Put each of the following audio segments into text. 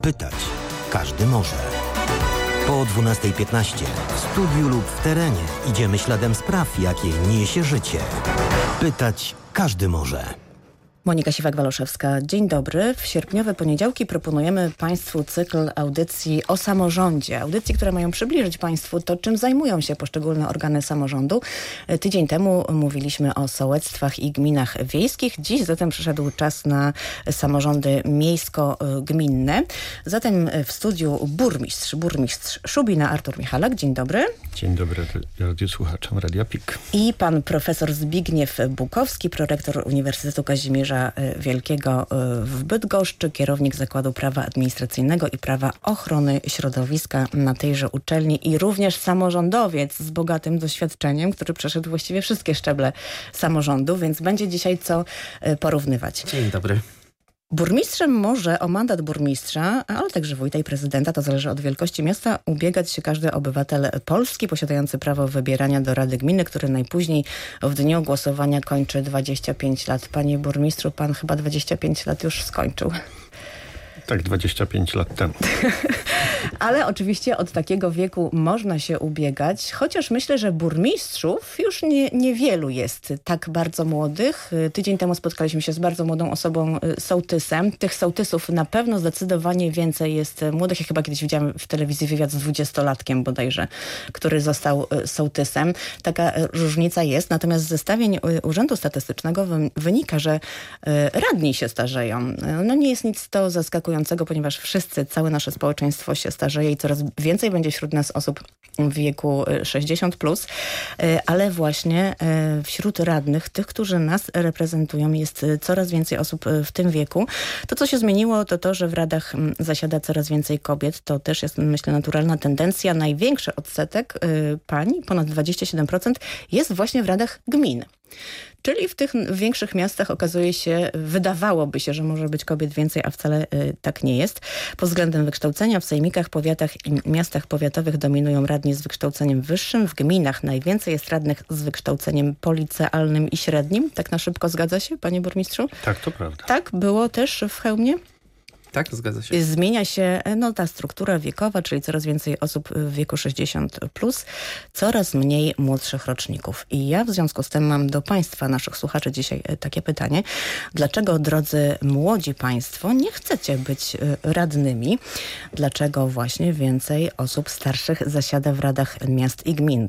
Pytać każdy może. Po 12:15 w studiu lub w terenie idziemy śladem spraw, jakie niesie życie. Pytać każdy może. Monika Siwak-Waloszewska, dzień dobry. W sierpniowe poniedziałki proponujemy Państwu cykl audycji o samorządzie. Audycji, które mają przybliżyć Państwu to, czym zajmują się poszczególne organy samorządu. Tydzień temu mówiliśmy o sołectwach i gminach wiejskich. Dziś zatem przyszedł czas na samorządy miejsko-gminne. Zatem w studiu burmistrz Szubina Artur Michalak. Dzień dobry. Dzień dobry radiosłuchaczom Radia PIK. I pan profesor Zbigniew Bukowski, prorektor Uniwersytetu Kazimierza Wielkiego w Bydgoszczy, kierownik Zakładu Prawa Administracyjnego i Prawa Ochrony Środowiska na tejże uczelni i również samorządowiec z bogatym doświadczeniem, który przeszedł właściwie wszystkie szczeble samorządu, więc będzie dzisiaj co porównywać. Dzień dobry. Burmistrzem może o mandat burmistrza, ale także wójta i prezydenta, to zależy od wielkości miasta, ubiegać się każdy obywatel Polski posiadający prawo wybierania do Rady Gminy, który najpóźniej w dniu głosowania kończy 25 lat. Panie burmistrzu, pan chyba 25 lat już skończył. Tak, 25 lat temu. Ale oczywiście od takiego wieku można się ubiegać, chociaż myślę, że burmistrzów już niewielu jest tak bardzo młodych. Tydzień temu spotkaliśmy się z bardzo młodą osobą, sołtysem. Tych sołtysów na pewno zdecydowanie więcej jest młodych. Ja chyba kiedyś widziałam w telewizji wywiad z 20-latkiem bodajże, który został sołtysem. Taka różnica jest. Natomiast z zestawień Urzędu Statystycznego wynika, że radni się starzeją. No nie jest nic to zaskakującego, ponieważ całe nasze społeczeństwo się starzeje i coraz więcej będzie wśród nas osób w wieku 60+, ale właśnie wśród radnych, tych, którzy nas reprezentują, jest coraz więcej osób w tym wieku. To, co się zmieniło, to to, że w radach zasiada coraz więcej kobiet. To też jest, myślę, naturalna tendencja. Największy odsetek pań, ponad 27%, jest właśnie w radach gmin. Czyli w tych większych miastach okazuje się, wydawałoby się, że może być kobiet więcej, a wcale tak nie jest. Pod względem wykształcenia w sejmikach, powiatach i miastach powiatowych dominują radni z wykształceniem wyższym. W gminach najwięcej jest radnych z wykształceniem policealnym i średnim. Tak na szybko zgadza się, panie burmistrzu? Tak, to prawda. Tak było też w Chełmie? Tak, zgadza się. Zmienia się ta struktura wiekowa, czyli coraz więcej osób w wieku 60+, coraz mniej młodszych roczników. I ja w związku z tym mam do Państwa, naszych słuchaczy dzisiaj takie pytanie. Dlaczego, drodzy młodzi Państwo, nie chcecie być radnymi? Dlaczego właśnie więcej osób starszych zasiada w radach miast i gmin?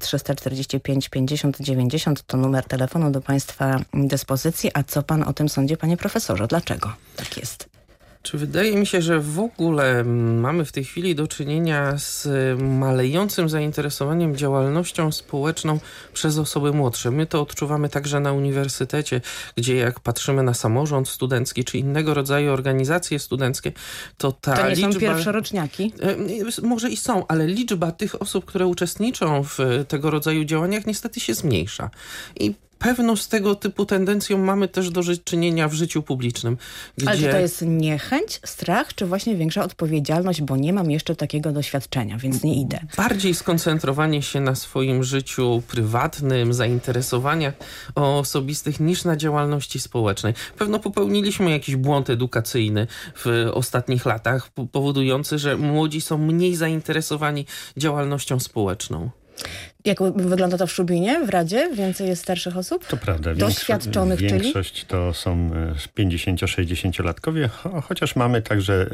345 50 90 to numer telefonu do Państwa dyspozycji. A co Pan o tym sądzi, panie profesorze? Dlaczego tak jest? Czy wydaje mi się, że w ogóle mamy w tej chwili do czynienia z malejącym zainteresowaniem działalnością społeczną przez osoby młodsze. My to odczuwamy także na uniwersytecie, gdzie jak patrzymy na samorząd studencki czy innego rodzaju organizacje studenckie, to ta liczba... To nie są pierwszoroczniaki? Może i są, ale liczba tych osób, które uczestniczą w tego rodzaju działaniach niestety się zmniejsza. I pewną z tego typu tendencją mamy też do czynienia w życiu publicznym. Gdzie... Ale czy to jest niechęć, strach, czy właśnie większa odpowiedzialność, bo nie mam jeszcze takiego doświadczenia, więc nie idę? Bardziej skoncentrowanie się na swoim życiu prywatnym, zainteresowaniach osobistych niż na działalności społecznej. Pewno popełniliśmy jakiś błąd edukacyjny w ostatnich latach, powodujący, że młodzi są mniej zainteresowani działalnością społeczną. Jak wygląda to w Szubinie, w Radzie? Więcej jest starszych osób? To prawda. Doświadczonych, Większość to są 50-60-latkowie, chociaż mamy także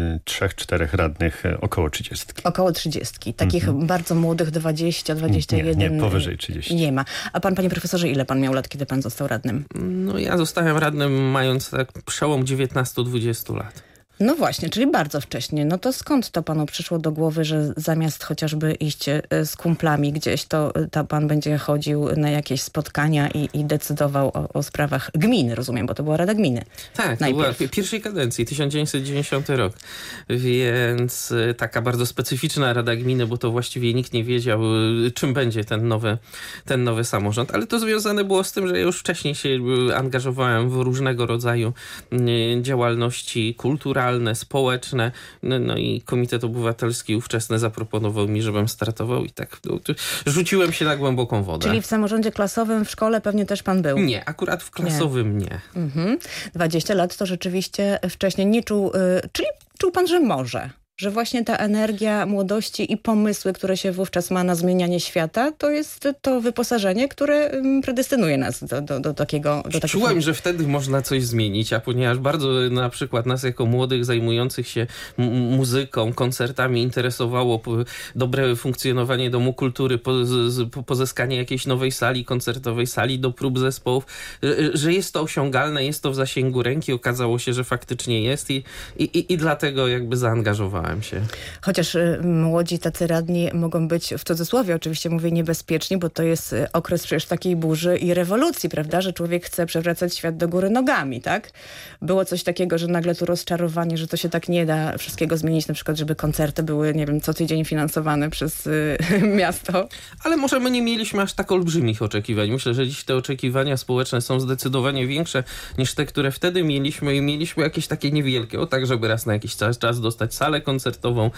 3-4 radnych około 30. Około 30. Takich bardzo młodych 20, 21. Nie, powyżej 30. Nie ma. A pan, panie profesorze, ile pan miał lat, kiedy pan został radnym? No ja zostałem radnym mając przełom 19-20 lat. No właśnie, czyli bardzo wcześnie. No to skąd to panu przyszło do głowy, że zamiast chociażby iść z kumplami gdzieś, to pan będzie chodził na jakieś spotkania i decydował o sprawach gminy, rozumiem, bo to była Rada Gminy. Tak, to była pierwszej kadencji, 1990 rok. Więc taka bardzo specyficzna Rada Gminy, bo to właściwie nikt nie wiedział, czym będzie ten nowy samorząd. Ale to związane było z tym, że ja już wcześniej się angażowałem w różnego rodzaju działalności kulturalne, społeczne, no i Komitet Obywatelski ówczesny zaproponował mi, żebym startował i tak rzuciłem się na głęboką wodę. Czyli w samorządzie klasowym w szkole pewnie też pan był? Nie, akurat w klasowym nie. 20 lat to rzeczywiście wcześniej nie czuł, czyli czuł pan, że może? Że właśnie ta energia młodości i pomysły, które się wówczas ma na zmienianie świata, to jest to wyposażenie, które predestynuje nas do takiego... Czułem, że wtedy można coś zmienić, a ponieważ bardzo na przykład nas jako młodych zajmujących się muzyką, koncertami interesowało dobre funkcjonowanie Domu Kultury, pozyskanie jakiejś nowej sali koncertowej, sali do prób zespołów, że jest to osiągalne, jest to w zasięgu ręki. Okazało się, że faktycznie jest i dlatego jakby zaangażowałem się. Chociaż młodzi tacy radni mogą być, w cudzysłowie oczywiście mówię, niebezpieczni, bo to jest okres przecież takiej burzy i rewolucji, prawda, że człowiek chce przewracać świat do góry nogami, tak? Było coś takiego, że nagle tu rozczarowanie, że to się tak nie da wszystkiego zmienić, na przykład, żeby koncerty były, nie wiem, co tydzień finansowane przez miasto. Ale może my nie mieliśmy aż tak olbrzymich oczekiwań. Myślę, że dziś te oczekiwania społeczne są zdecydowanie większe niż te, które wtedy mieliśmy i mieliśmy jakieś takie niewielkie, tak, żeby raz na jakiś czas dostać salę koncertową,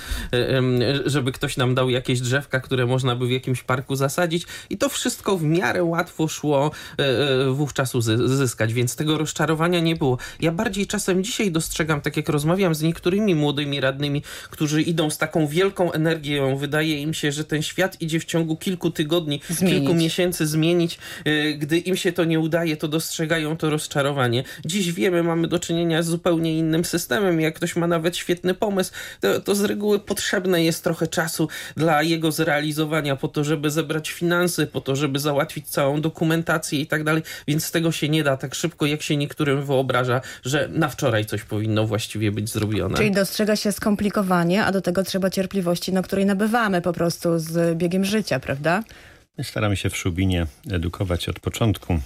żeby ktoś nam dał jakieś drzewka, które można by w jakimś parku zasadzić i to wszystko w miarę łatwo szło wówczas uzyskać, więc tego rozczarowania nie było. Ja bardziej czasem dzisiaj dostrzegam, tak jak rozmawiam z niektórymi młodymi radnymi, którzy idą z taką wielką energią, wydaje im się, że ten świat idzie w ciągu kilku tygodni, kilku miesięcy zmienić. Gdy im się to nie udaje, to dostrzegają to rozczarowanie. Dziś wiemy, mamy do czynienia z zupełnie innym systemem. Jak ktoś ma nawet świetny pomysł, to z reguły potrzebne jest trochę czasu dla jego zrealizowania, po to, żeby zebrać finanse, po to, żeby załatwić całą dokumentację i tak dalej, więc z tego się nie da tak szybko, jak się niektórym wyobraża, że na wczoraj coś powinno właściwie być zrobione. Czyli dostrzega się skomplikowanie, a do tego trzeba cierpliwości, której nabywamy po prostu z biegiem życia, prawda? Staramy się w Szubinie edukować od początku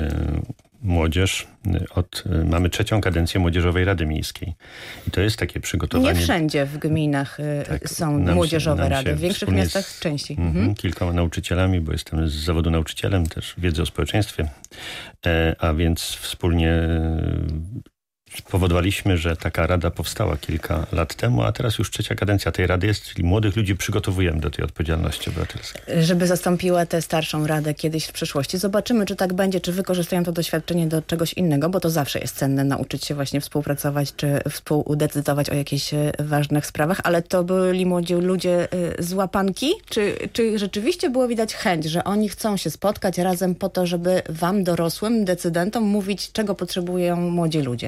młodzież. Mamy 3. kadencję Młodzieżowej Rady Miejskiej. I to jest takie przygotowanie... Nie wszędzie w gminach są młodzieżowe rady. W większych miastach częściej. Kilkoma nauczycielami, bo jestem z zawodu nauczycielem, też wiedzy o społeczeństwie. A więc wspólnie spowodowaliśmy, że taka rada powstała kilka lat temu, a teraz już 3. kadencja tej rady jest, czyli młodych ludzi przygotowujemy do tej odpowiedzialności obywatelskiej. Żeby zastąpiła tę starszą radę kiedyś w przyszłości. Zobaczymy, czy tak będzie, czy wykorzystają to doświadczenie do czegoś innego, bo to zawsze jest cenne, nauczyć się właśnie współpracować, czy współdecydować o jakichś ważnych sprawach, ale to byli młodzi ludzie z łapanki? Czy rzeczywiście było widać chęć, że oni chcą się spotkać razem po to, żeby wam, dorosłym decydentom, mówić, czego potrzebują młodzi ludzie?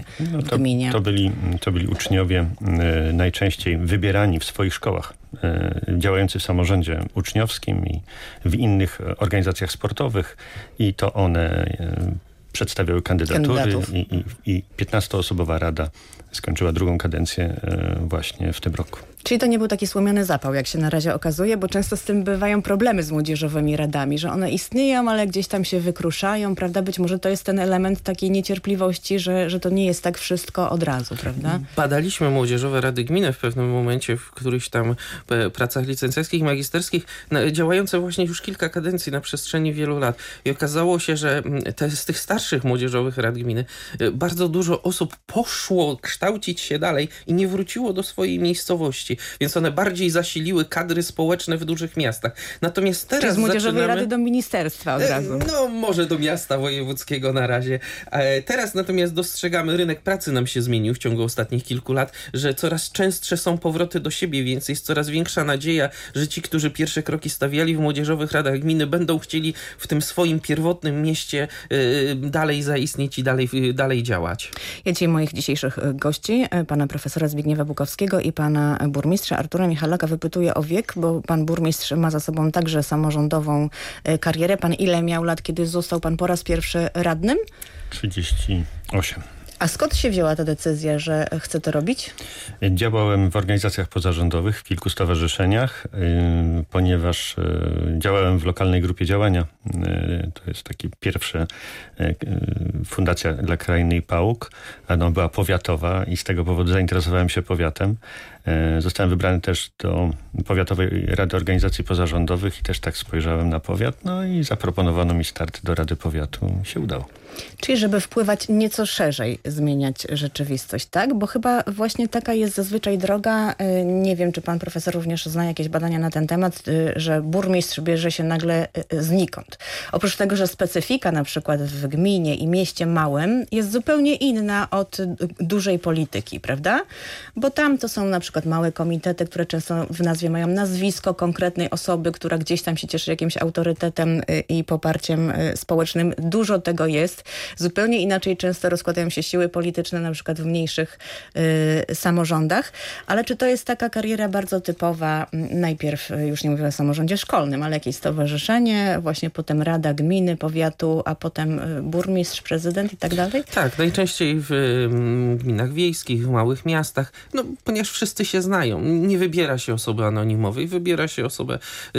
To byli uczniowie najczęściej wybierani w swoich szkołach, działający w samorządzie uczniowskim i w innych organizacjach sportowych i to one przedstawiały kandydatury i 15-osobowa rada skończyła 2. kadencję właśnie w tym roku. Czyli to nie był taki słomiany zapał, jak się na razie okazuje, bo często z tym bywają problemy z młodzieżowymi radami, że one istnieją, ale gdzieś tam się wykruszają, prawda? Być może to jest ten element takiej niecierpliwości, że to nie jest tak wszystko od razu, prawda? Badaliśmy młodzieżowe rady gminy w pewnym momencie, w którychś tam pracach licencjackich, magisterskich, działające właśnie już kilka kadencji na przestrzeni wielu lat. I okazało się, że z tych starszych młodzieżowych rad gminy bardzo dużo osób poszło kształcić się dalej i nie wróciło do swojej miejscowości. Więc one bardziej zasiliły kadry społeczne w dużych miastach. Natomiast teraz z młodzieżowej rady do ministerstwa od razu. No może do miasta wojewódzkiego na razie. Teraz natomiast dostrzegamy, rynek pracy nam się zmienił w ciągu ostatnich kilku lat, że coraz częstsze są powroty do siebie, więc jest coraz większa nadzieja, że ci, którzy pierwsze kroki stawiali w młodzieżowych radach gminy, będą chcieli w tym swoim pierwotnym mieście dalej zaistnieć i dalej działać. Ja dzisiaj moich dzisiejszych gości, pana profesora Zbigniewa Bukowskiego i pana burmistrza Artura Michalaka wypytuję o wiek, bo pan burmistrz ma za sobą także samorządową karierę. Pan ile miał lat, kiedy został pan po raz pierwszy radnym? 38. A skąd się wzięła ta decyzja, że chce to robić? Działałem w organizacjach pozarządowych, w kilku stowarzyszeniach, ponieważ działałem w lokalnej grupie działania. To jest taki pierwszy fundacja dla krainy PAUK. Ona była powiatowa i z tego powodu zainteresowałem się powiatem. Zostałem wybrany też do Powiatowej Rady Organizacji Pozarządowych i też tak spojrzałem na powiat. No i zaproponowano mi start do Rady Powiatu. Się udało. Czyli żeby wpływać nieco szerzej, zmieniać rzeczywistość, tak? Bo chyba właśnie taka jest zazwyczaj droga, nie wiem, czy pan profesor również zna jakieś badania na ten temat, że burmistrz bierze się nagle znikąd. Oprócz tego, że specyfika na przykład w gminie i mieście małym jest zupełnie inna od dużej polityki, prawda? Bo tam to są na przykład małe komitety, które często w nazwie mają nazwisko konkretnej osoby, która gdzieś tam się cieszy jakimś autorytetem i poparciem społecznym. Dużo tego jest. Zupełnie inaczej często rozkładają się siły polityczne, na przykład w mniejszych samorządach. Ale czy to jest taka kariera bardzo typowa, najpierw już nie mówię o samorządzie szkolnym, ale jakieś stowarzyszenie, właśnie potem rada gminy, powiatu, a potem burmistrz, prezydent i tak dalej? Tak, najczęściej w gminach wiejskich, w małych miastach, no ponieważ wszyscy się znają. Nie wybiera się osoby anonimowej, wybiera się osobę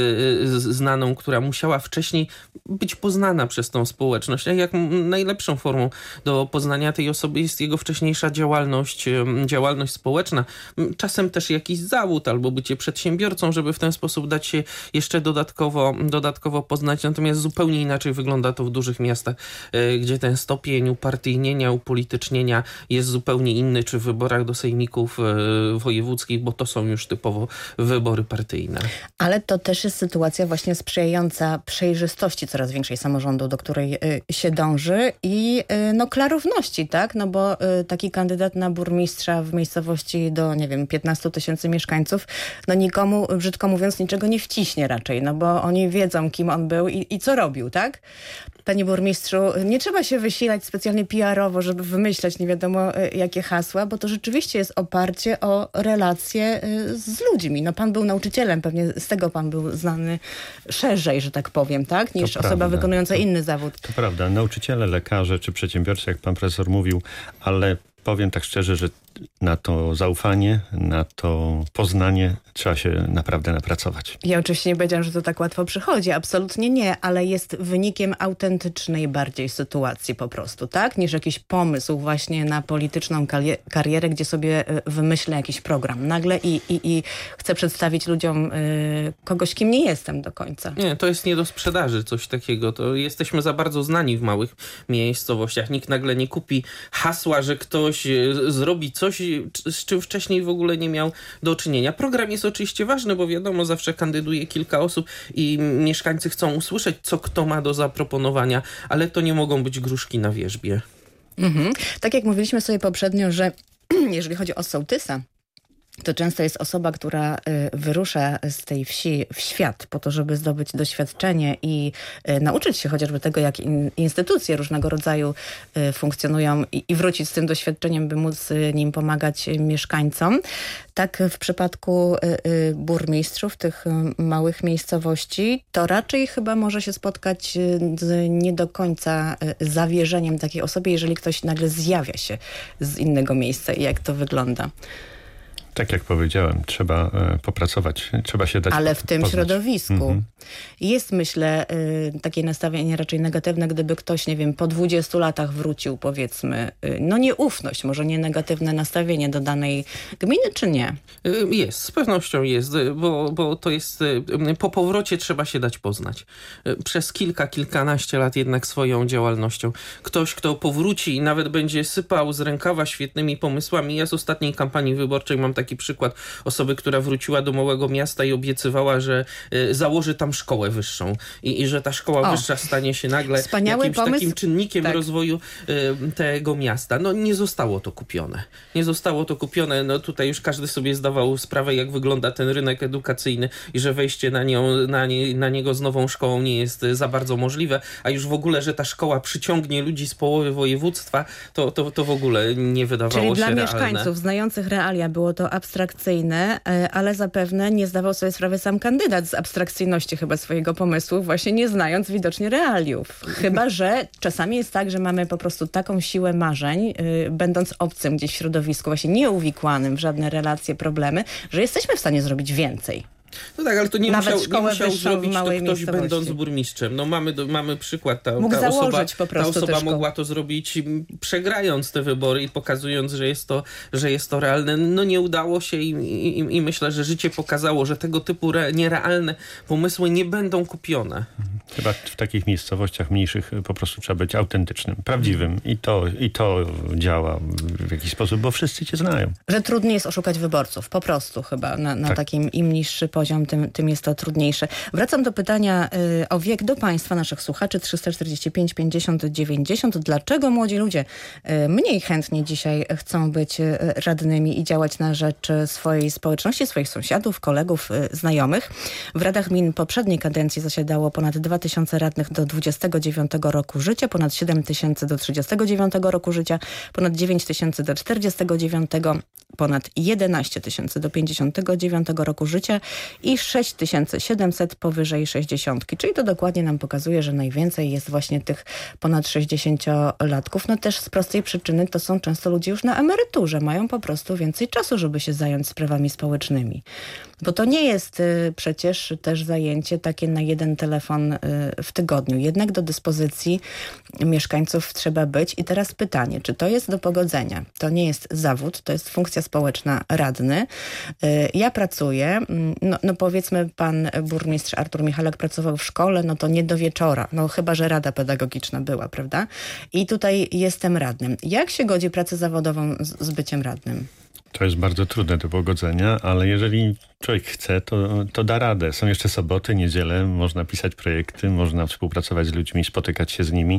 znaną, która musiała wcześniej być poznana przez tą społeczność. A jak najlepszą formą do poznania tej osoby jest jego wcześniejsza działalność społeczna. Czasem też jakiś zawód albo bycie przedsiębiorcą, żeby w ten sposób dać się jeszcze dodatkowo poznać. Natomiast zupełnie inaczej wygląda to w dużych miastach, gdzie ten stopień upartyjnienia, upolitycznienia jest zupełnie inny, czy w wyborach do sejmików wojewódzkich, bo to są już typowo wybory partyjne. Ale to też jest sytuacja właśnie sprzyjająca przejrzystości coraz większej samorządu, do której się dąży i klarowności, tak? No bo taki kandydat na burmistrza w miejscowości do, 15 000 mieszkańców, nikomu, brzydko mówiąc, niczego nie wciśnie raczej, no bo oni wiedzą, kim on był i co robił, tak? Panie burmistrzu, nie trzeba się wysilać specjalnie PR-owo, żeby wymyślać nie wiadomo jakie hasła, bo to rzeczywiście jest oparcie o relacje z ludźmi. No pan był nauczycielem, pewnie z tego pan był znany szerzej, że tak powiem, tak? Niż to osoba prawda. Wykonująca inny zawód. To prawda. Nauczyciele, lekarze czy przedsiębiorcy, jak pan profesor mówił, ale powiem tak szczerze, że na to zaufanie, na to poznanie trzeba się naprawdę napracować. Ja oczywiście nie powiedziałam, że to tak łatwo przychodzi. Absolutnie nie, ale jest wynikiem autentycznej bardziej sytuacji po prostu, tak? Niż jakiś pomysł właśnie na polityczną karierę, gdzie sobie wymyślę jakiś program nagle i chcę przedstawić ludziom kogoś, kim nie jestem do końca. Nie, to jest nie do sprzedaży coś takiego. To jesteśmy za bardzo znani w małych miejscowościach. Nikt nagle nie kupi hasła, że ktoś zrobi coś, z czym wcześniej w ogóle nie miał do czynienia. Program jest oczywiście ważny, bo wiadomo, zawsze kandyduje kilka osób i mieszkańcy chcą usłyszeć, co kto ma do zaproponowania, ale to nie mogą być gruszki na wierzbie. Tak jak mówiliśmy sobie poprzednio, że jeżeli chodzi o sołtysa, to często jest osoba, która wyrusza z tej wsi w świat po to, żeby zdobyć doświadczenie i nauczyć się chociażby tego, jak instytucje różnego rodzaju funkcjonują i wrócić z tym doświadczeniem, by móc nim pomagać mieszkańcom. Tak w przypadku burmistrzów tych małych miejscowości, to raczej chyba może się spotkać z nie do końca zawierzeniem takiej osobie, jeżeli ktoś nagle zjawia się z innego miejsca i jak to wygląda. Tak jak powiedziałem, trzeba popracować, trzeba się dać ale w tym poznać. Środowisku jest, myślę, takie nastawienie raczej negatywne, gdyby ktoś, po 20 latach wrócił, powiedzmy, nieufność, może nie negatywne nastawienie do danej gminy, czy nie? Jest, z pewnością jest, bo to jest, po powrocie trzeba się dać poznać. Przez kilkanaście lat jednak swoją działalnością. Ktoś, kto powróci i nawet będzie sypał z rękawa świetnymi pomysłami. Ja z ostatniej kampanii wyborczej mam taki przykład osoby, która wróciła do małego miasta i obiecywała, że założy tam szkołę wyższą i że ta szkoła wyższa stanie się nagle jakimś takim czynnikiem rozwoju tego miasta. No nie zostało to kupione. No tutaj już każdy sobie zdawał sprawę, jak wygląda ten rynek edukacyjny i że wejście na niego z nową szkołą nie jest za bardzo możliwe, a już w ogóle, że ta szkoła przyciągnie ludzi z połowy województwa, to w ogóle nie wydawało się realne. Czyli dla mieszkańców znających realia było to abstrakcyjne, ale zapewne nie zdawał sobie sprawy sam kandydat z abstrakcyjności chyba swojego pomysłu, właśnie nie znając widocznie realiów. Chyba że czasami jest tak, że mamy po prostu taką siłę marzeń, będąc obcym gdzieś w środowisku, właśnie nieuwikłanym w żadne relacje, problemy, że jesteśmy w stanie zrobić więcej. No tak, ale to nie Nawet musiał zrobić to ktoś miejscowości. będąc burmistrzem. No mamy przykład. Mógł założyć po prostu ta osoba też mogła to zrobić przegrając te wybory i pokazując, że jest to realne. No nie udało się i myślę, że życie pokazało, że tego typu nierealne pomysły nie będą kupione. Chyba w takich miejscowościach mniejszych po prostu trzeba być autentycznym, prawdziwym i to działa w jakiś sposób, bo wszyscy cię znają. Że trudniej jest oszukać wyborców, po prostu chyba. Na Tak. takim im niższy poziom, tym jest to trudniejsze. Wracam do pytania o wiek do Państwa, naszych słuchaczy 345 50 90. Dlaczego młodzi ludzie mniej chętnie dzisiaj chcą być radnymi i działać na rzecz swojej społeczności, swoich sąsiadów, kolegów, znajomych? W radach gmin poprzedniej kadencji zasiadało ponad 2000 radnych do 29 roku życia, ponad 7000 do 39 roku życia, ponad 9000 do 49, ponad 11 000 do 59 roku życia i 6700 powyżej 60. Czyli to dokładnie nam pokazuje, że najwięcej jest właśnie tych ponad 60-latków. No też z prostej przyczyny to są często ludzie już na emeryturze. Mają po prostu więcej czasu, żeby się zająć sprawami społecznymi. Bo to nie jest przecież też zajęcie takie na jeden telefon w tygodniu. Jednak do dyspozycji mieszkańców trzeba być. I teraz pytanie, czy to jest do pogodzenia? To nie jest zawód, to jest funkcja społeczna radny. Ja pracuję, no powiedzmy pan burmistrz Artur Michalak pracował w szkole, no to nie do wieczora, no chyba że rada pedagogiczna była, prawda? I tutaj jestem radnym. Jak się godzi pracę zawodową z byciem radnym? To jest bardzo trudne do pogodzenia, ale jeżeli człowiek chce, to da radę. Są jeszcze soboty, niedziele, można pisać projekty, można współpracować z ludźmi, spotykać się z nimi.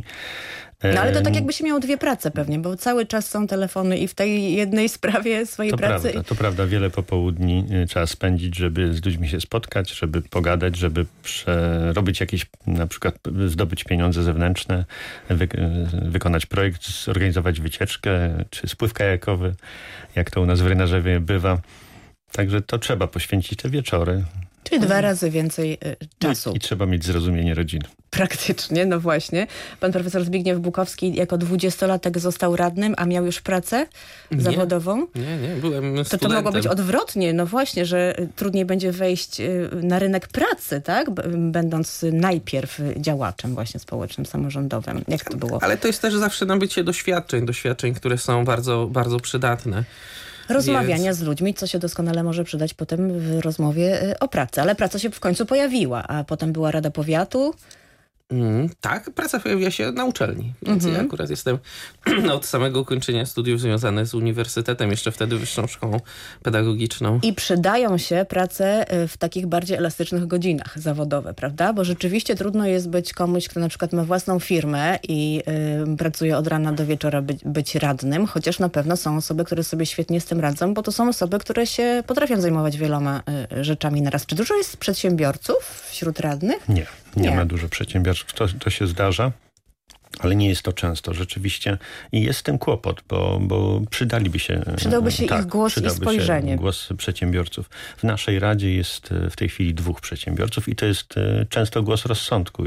No ale to tak jakby się miało dwie prace pewnie, bo cały czas są telefony i w tej jednej sprawie swojej pracy. To prawda, wiele popołudni trzeba spędzić, żeby z ludźmi się spotkać, żeby pogadać, żeby robić jakieś, na przykład zdobyć pieniądze zewnętrzne, wykonać projekt, zorganizować wycieczkę, czy spływ kajakowy, jak to u nas w Rynarzewie bywa. Także to trzeba poświęcić te wieczory. Czyli 2 razy więcej czasu. I trzeba mieć zrozumienie rodziny. Praktycznie, no właśnie. Pan profesor Zbigniew Bukowski jako 20-latek został radnym, a miał już pracę zawodową? Nie, byłem studentem. To mogło być odwrotnie, no właśnie, że trudniej będzie wejść na rynek pracy, tak? Będąc najpierw działaczem właśnie społecznym, samorządowym. Jak to było? Ale to jest też zawsze nabycie doświadczeń, które są bardzo, bardzo przydatne. Rozmawiania z ludźmi, co się doskonale może przydać potem w rozmowie o pracy. Ale praca się w końcu pojawiła, a potem była Rada Powiatu. Tak, praca pojawiła się na uczelni. Więc ja akurat jestem od samego ukończenia studiów związany z uniwersytetem, jeszcze wtedy Wyższą Szkołą Pedagogiczną. I przydają się prace w takich bardziej elastycznych godzinach zawodowe, prawda? Bo rzeczywiście trudno jest być komuś, kto na przykład ma własną firmę i pracuje od rana do wieczora być radnym, chociaż na pewno są osoby, które sobie świetnie z tym radzą, bo to są osoby, które się potrafią zajmować wieloma rzeczami naraz. Czy dużo jest przedsiębiorców wśród radnych? Nie ma dużo przedsiębiorców. To się zdarza, ale nie jest to często rzeczywiście. I jest z tym kłopot, bo przydałby się ich głos i spojrzenie. Głos przedsiębiorców. W naszej Radzie jest w tej chwili 2 przedsiębiorców i to jest często głos rozsądku.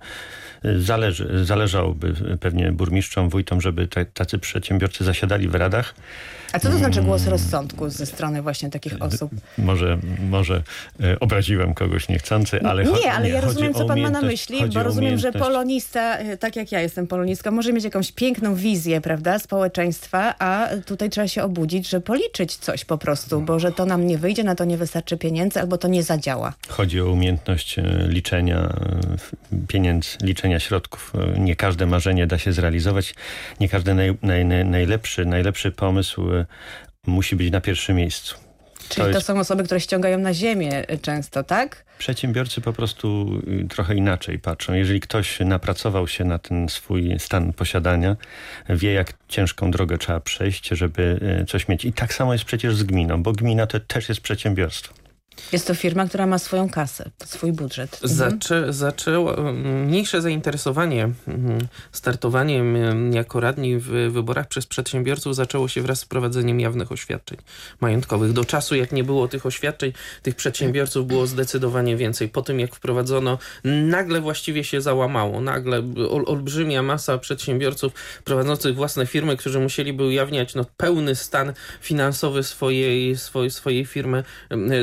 Zależałoby pewnie burmistrzom, wójtom, żeby tacy przedsiębiorcy zasiadali w radach. A co to znaczy głos rozsądku ze strony właśnie takich osób? Może obraziłem kogoś niechcący, ale... Ale ja rozumiem, co pan ma na myśli, bo rozumiem, że polonista, tak jak ja jestem polonistką, może mieć jakąś piękną wizję, prawda, społeczeństwa, a tutaj trzeba się obudzić, że policzyć coś po prostu, bo że to nam nie wyjdzie, na to nie wystarczy pieniędzy, albo to nie zadziała. Chodzi o umiejętność liczenia pieniędzy, liczenia środków. Nie każde marzenie da się zrealizować, nie każdy najlepszy pomysł musi być na pierwszym miejscu. Czyli to są osoby, które ściągają na ziemię często, tak? Przedsiębiorcy po prostu trochę inaczej patrzą. Jeżeli ktoś napracował się na ten swój stan posiadania, wie, jak ciężką drogę trzeba przejść, żeby coś mieć. I tak samo jest przecież z gminą, bo gmina to też jest przedsiębiorstwo. Jest to firma, która ma swoją kasę, swój budżet. Zaczęło mniejsze zainteresowanie startowaniem jako radni w wyborach przez przedsiębiorców zaczęło się wraz z wprowadzeniem jawnych oświadczeń majątkowych. Do czasu, jak nie było tych oświadczeń, tych przedsiębiorców było zdecydowanie więcej. Po tym, jak wprowadzono, nagle właściwie się załamało. Nagle olbrzymia masa przedsiębiorców prowadzących własne firmy, którzy musieliby ujawniać pełny stan finansowy swojej firmy, zrezygnowali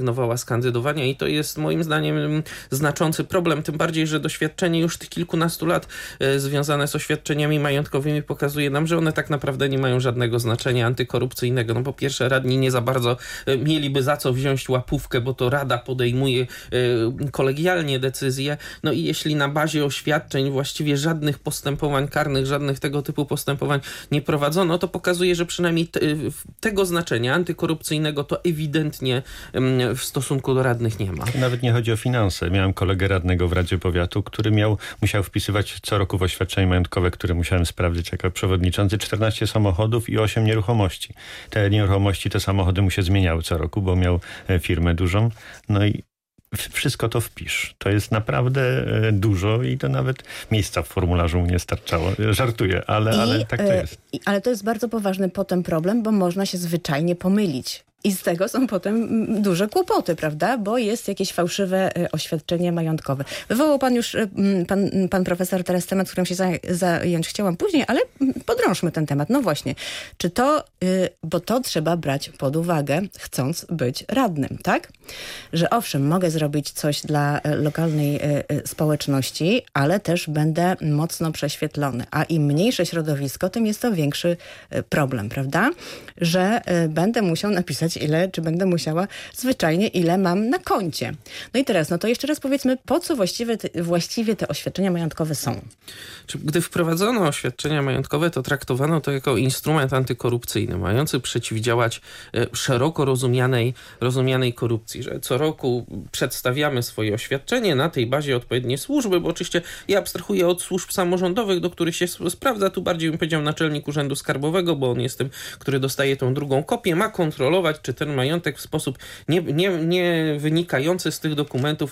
zrezygnowała z kandydowania i to jest moim zdaniem znaczący problem, tym bardziej, że doświadczenie już tych kilkunastu lat związane z oświadczeniami majątkowymi pokazuje nam, że one tak naprawdę nie mają żadnego znaczenia antykorupcyjnego. No po pierwsze, radni nie za bardzo mieliby za co wziąć łapówkę, bo to rada podejmuje kolegialnie decyzje. No i jeśli na bazie oświadczeń właściwie żadnych postępowań karnych, żadnych tego typu postępowań nie prowadzono, to pokazuje, że przynajmniej tego znaczenia antykorupcyjnego to ewidentnie w stosunku do radnych nie ma. Nawet nie chodzi o finanse. Miałem kolegę radnego w Radzie Powiatu, który musiał wpisywać co roku w oświadczenie majątkowe, które musiałem sprawdzić jako przewodniczący, 14 samochodów i 8 nieruchomości. Te nieruchomości, te samochody mu się zmieniały co roku, bo miał firmę dużą. No i wszystko to wpisz. To jest naprawdę dużo i to nawet miejsca w formularzu mu nie starczało. Żartuję, ale tak to jest. Ale to jest bardzo poważny potem problem, bo można się zwyczajnie pomylić. I z tego są potem duże kłopoty, prawda? Bo jest jakieś fałszywe oświadczenie majątkowe. Wywołał pan już, pan profesor, teraz temat, którym się zająć chciałam później, ale podrążmy ten temat. No właśnie, czy to, bo to trzeba brać pod uwagę, chcąc być radnym, tak? Że owszem, mogę zrobić coś dla lokalnej społeczności, ale też będę mocno prześwietlony. A im mniejsze środowisko, tym jest to większy problem, prawda? Że będę musiał napisać czy będę musiała zwyczajnie, ile mam na koncie. No i teraz, no to jeszcze raz powiedzmy, po co właściwie te oświadczenia majątkowe są? Gdy wprowadzono oświadczenia majątkowe, to traktowano to jako instrument antykorupcyjny, mający przeciwdziałać szeroko rozumianej korupcji, że co roku przedstawiamy swoje oświadczenie, na tej bazie odpowiednie służby, bo oczywiście ja abstrahuję od służb samorządowych, do których się sprawdza, tu bardziej bym powiedział naczelnik Urzędu Skarbowego, bo on jest tym, który dostaje tą drugą kopię, ma kontrolować, czy ten majątek w sposób nie wynikający z tych dokumentów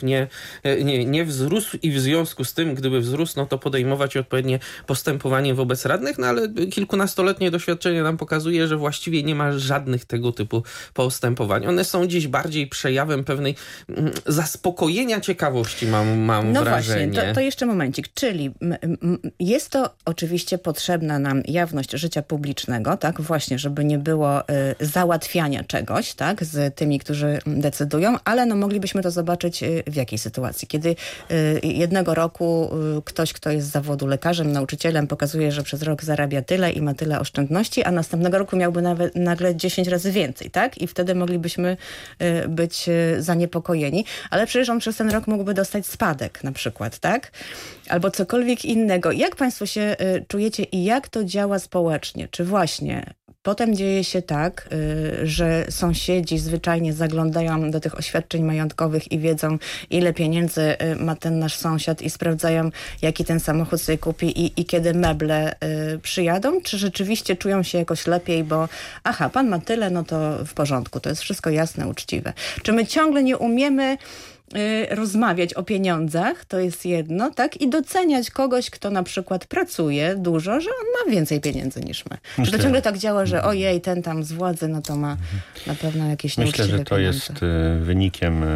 nie wzrósł i w związku z tym, gdyby wzrósł, no to podejmować odpowiednie postępowanie wobec radnych, no ale kilkunastoletnie doświadczenie nam pokazuje, że właściwie nie ma żadnych tego typu postępowań. One są dziś bardziej przejawem pewnej zaspokojenia ciekawości, mam no wrażenie. No właśnie, to jeszcze momencik. Czyli jest to oczywiście potrzebna nam jawność życia publicznego, tak? Właśnie, żeby nie było załatwiania czegoś, tak? Z tymi, którzy decydują, ale no moglibyśmy to zobaczyć w jakiej sytuacji. Kiedy jednego roku ktoś, kto jest z zawodu lekarzem, nauczycielem, pokazuje, że przez rok zarabia tyle i ma tyle oszczędności, a następnego roku miałby nawet nagle 10 razy więcej, tak? I wtedy moglibyśmy być zaniepokojeni. Ale przecież on przez ten rok mógłby dostać spadek na przykład, tak? Albo cokolwiek innego. Jak państwo się czujecie i jak to działa społecznie? Czy właśnie potem dzieje się tak, że sąsiedzi zwyczajnie zaglądają do tych oświadczeń majątkowych i wiedzą, ile pieniędzy ma ten nasz sąsiad i sprawdzają, jaki ten samochód sobie kupi i kiedy meble przyjadą? Czy rzeczywiście czują się jakoś lepiej, bo aha, pan ma tyle, no to w porządku, to jest wszystko jasne, uczciwe. Czy my ciągle nie umiemy rozmawiać o pieniądzach, to jest jedno, tak? I doceniać kogoś, kto na przykład pracuje dużo, że on ma więcej pieniędzy niż my. Czy to ciągle tak działa, że ojej, ten tam z władzy, no to ma na pewno jakieś nieuczciwe pieniądze. Myślę, że to pieniądze. jest wynikiem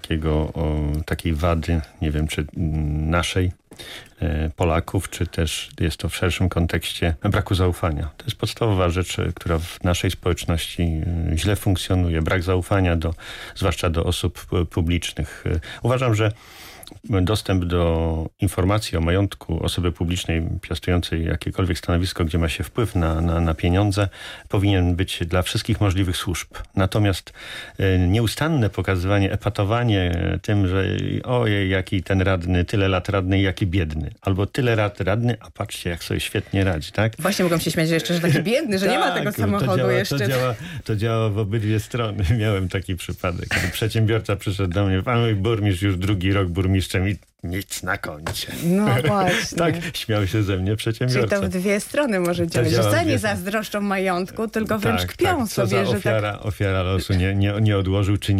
takiej wady, nie wiem, czy naszej, Polaków, czy też jest to w szerszym kontekście braku zaufania. To jest podstawowa rzecz, która w naszej społeczności źle funkcjonuje. Brak zaufania zwłaszcza do osób publicznych. Uważam, że dostęp do informacji o majątku osoby publicznej piastującej jakiekolwiek stanowisko, gdzie ma się wpływ na pieniądze, powinien być dla wszystkich możliwych służb. Natomiast nieustanne pokazywanie, epatowanie tym, że ojej, jaki ten radny, tyle lat radny i jaki biedny. Albo tyle lat radny, a patrzcie, jak sobie świetnie radzi, tak? Właśnie mogą się śmiać, że jeszcze, że taki biedny, że nie ma tego samochodu jeszcze. To działa w obydwie strony. Miałem taki przypadek. Kiedy przedsiębiorca przyszedł do mnie, pan mój burmistrz już drugi rok burmistrzem i nic na koncie. No właśnie. Tak, śmiał się ze mnie przedsiębiorca. Czyli to w dwie strony może działać, że wcale nie zazdroszczą majątku, tylko wręcz kpią sobie, że ofiara losu nie odłożył, czy